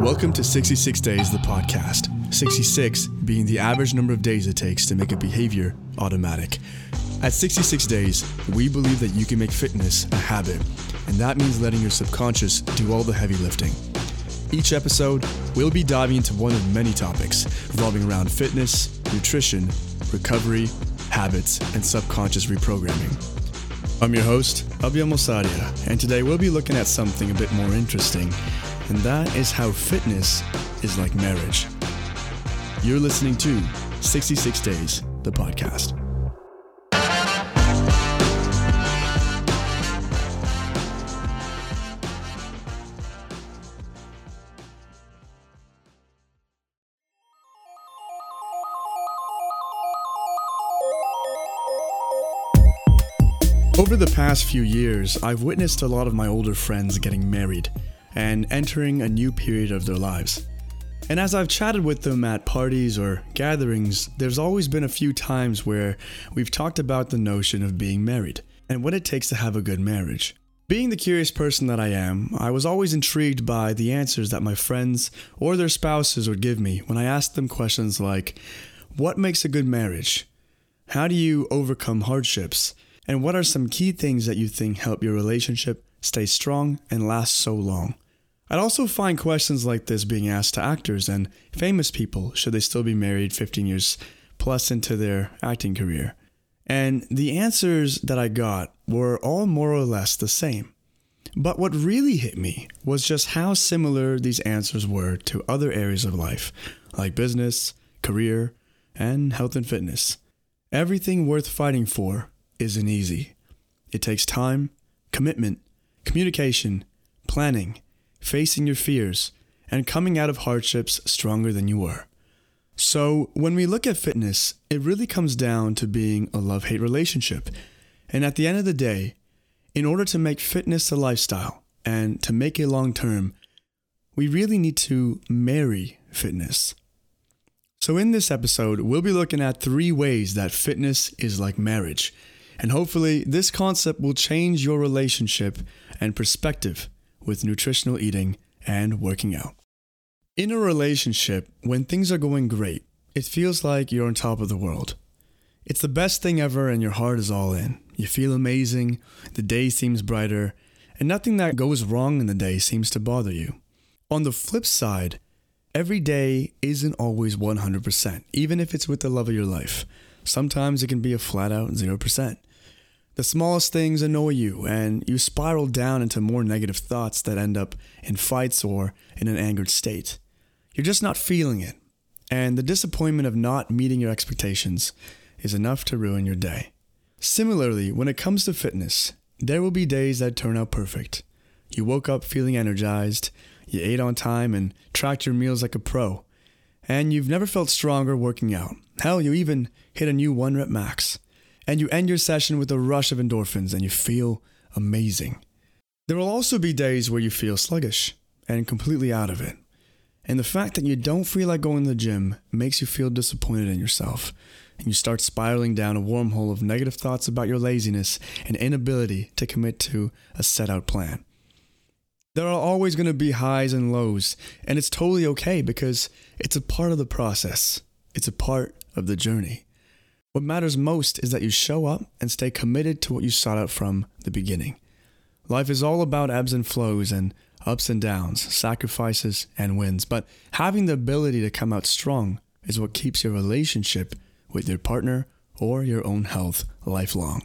Welcome to 66 Days, the podcast. 66 being the average number of days it takes to make a behavior automatic. At 66 days, we believe that you can make fitness a habit, and that means letting your subconscious do all the heavy lifting. Each episode, we'll be diving into one of many topics revolving around fitness, nutrition, recovery, habits, and subconscious reprogramming. I'm your host, Abia Mosadia, and today we'll be looking at something a bit more interesting, and that is how fitness is like marriage. You're listening to 66 Days, the podcast. Over the past few years, I've witnessed a lot of my older friends getting married and entering a new period of their lives. And as I've chatted with them at parties or gatherings, there's always been a few times where we've talked about the notion of being married and what it takes to have a good marriage. Being the curious person that I am, I was always intrigued by the answers that my friends or their spouses would give me when I asked them questions like, what makes a good marriage? How do you overcome hardships? And what are some key things that you think help your relationship stay strong and last so long? I'd also find questions like this being asked to actors and famous people should they still be married 15 years plus into their acting career. And the answers that I got were all more or less the same. But what really hit me was just how similar these answers were to other areas of life, like business, career, and health and fitness. Everything worth fighting for isn't easy. It takes time, commitment, communication, planning, facing your fears, and coming out of hardships stronger than you were. So when we look at fitness, it really comes down to being a love-hate relationship. And at the end of the day, in order to make fitness a lifestyle and to make it long-term, we really need to marry fitness. So in this episode, we'll be looking at 3 ways that fitness is like marriage. And hopefully this concept will change your relationship and perspective with nutritional eating and working out. In a relationship, when things are going great, it feels like you're on top of the world. It's the best thing ever and your heart is all in. You feel amazing, the day seems brighter, and nothing that goes wrong in the day seems to bother you. On the flip side, every day isn't always 100%, even if it's with the love of your life. Sometimes it can be a flat out 0%. The smallest things annoy you, and you spiral down into more negative thoughts that end up in fights or in an angered state. You're just not feeling it, and the disappointment of not meeting your expectations is enough to ruin your day. Similarly, when it comes to fitness, there will be days that turn out perfect. You woke up feeling energized, you ate on time and tracked your meals like a pro, and you've never felt stronger working out. Hell, you even hit a new 1 rep max. And you end your session with a rush of endorphins and you feel amazing. There will also be days where you feel sluggish and completely out of it. And the fact that you don't feel like going to the gym makes you feel disappointed in yourself. And you start spiraling down a wormhole of negative thoughts about your laziness and inability to commit to a set out plan. There are always going to be highs and lows, and it's totally okay because it's a part of the process. It's a part of the journey. What matters most is that you show up and stay committed to what you sought out from the beginning. Life is all about ebbs and flows and ups and downs, sacrifices and wins, but having the ability to come out strong is what keeps your relationship with your partner or your own health lifelong.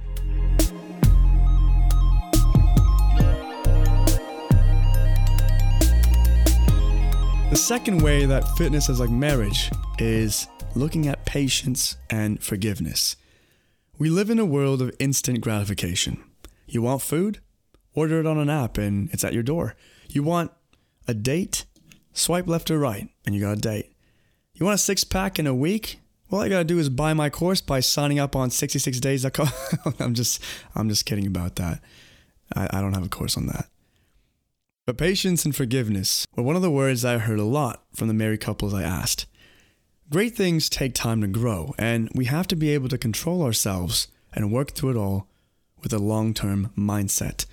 The second way that fitness is like marriage is looking at patience and forgiveness. We live in a world of instant gratification. You want food? Order it on an app and it's at your door. You want a date? Swipe left or right and you got a date. You want a 6-pack in a week? Well, all you gotta do is buy my course by signing up on 66days.com. I'm just kidding about that. I don't have a course on that. But patience and forgiveness were one of the words I heard a lot from the married couples I asked. Great things take time to grow, and we have to be able to control ourselves and work through it all with a long-term mindset.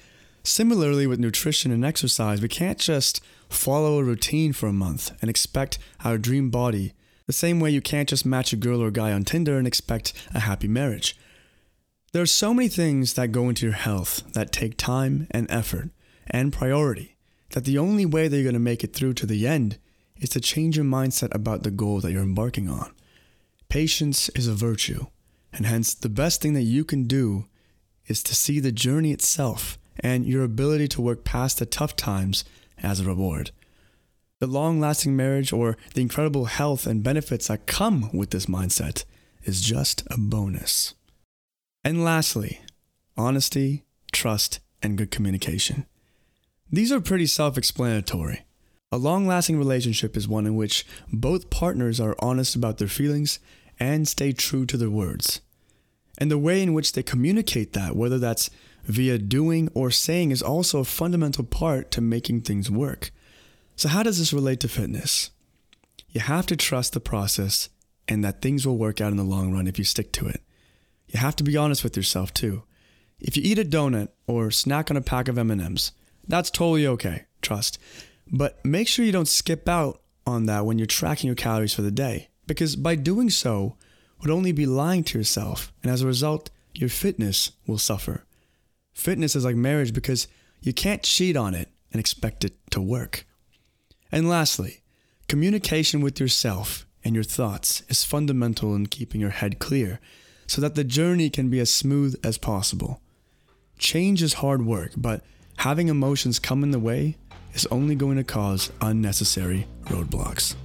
Similarly, with nutrition and exercise, we can't just follow a routine for a month and expect our dream body, the same way you can't just match a girl or guy on Tinder and expect a happy marriage. There are so many things that go into your health that take time and effort and priority, that the only way that you're going to make it through to the end is to change your mindset about the goal that you're embarking on. Patience is a virtue, and hence the best thing that you can do is to see the journey itself and your ability to work past the tough times as a reward. The long-lasting marriage or the incredible health and benefits that come with this mindset is just a bonus. And lastly, honesty, trust, and good communication. These are pretty self-explanatory. A long-lasting relationship is one in which both partners are honest about their feelings and stay true to their words. And the way in which they communicate that, whether that's via doing or saying, is also a fundamental part to making things work. So how does this relate to fitness? You have to trust the process and that things will work out in the long run if you stick to it. You have to be honest with yourself too. If you eat a donut or snack on a pack of M&Ms, that's totally okay, trust. But make sure you don't skip out on that when you're tracking your calories for the day, because by doing so would only be lying to yourself, and as a result, your fitness will suffer. Fitness is like marriage because you can't cheat on it and expect it to work. And lastly, communication with yourself and your thoughts is fundamental in keeping your head clear so that the journey can be as smooth as possible. Change is hard work, but having emotions come in the way is only going to cause unnecessary roadblocks.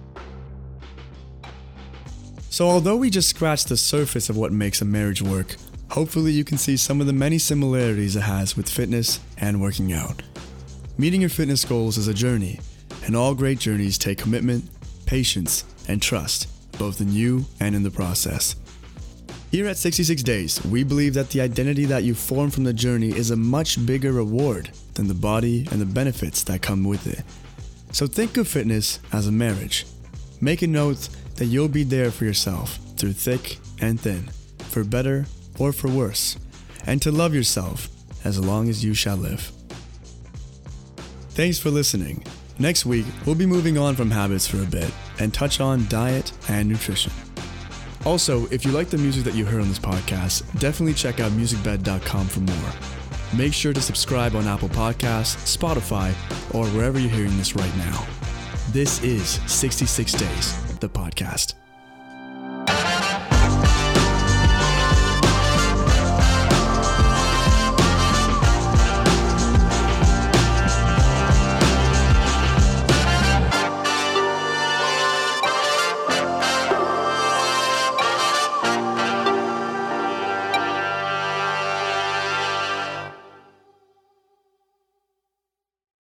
So although we just scratched the surface of what makes a marriage work, hopefully you can see some of the many similarities it has with fitness and working out. Meeting your fitness goals is a journey, and all great journeys take commitment, patience, and trust, both in you and in the process. Here at 66 Days, we believe that the identity that you form from the journey is a much bigger reward than the body and the benefits that come with it. So think of fitness as a marriage. Make a note that you'll be there for yourself through thick and thin, for better or for worse, and to love yourself as long as you shall live. Thanks for listening. Next week, we'll be moving on from habits for a bit and touch on diet and nutrition. Also, if you like the music that you heard on this podcast, definitely check out musicbed.com for more. Make sure to subscribe on Apple Podcasts, Spotify, or wherever you're hearing this right now. This is 66 Days, the podcast.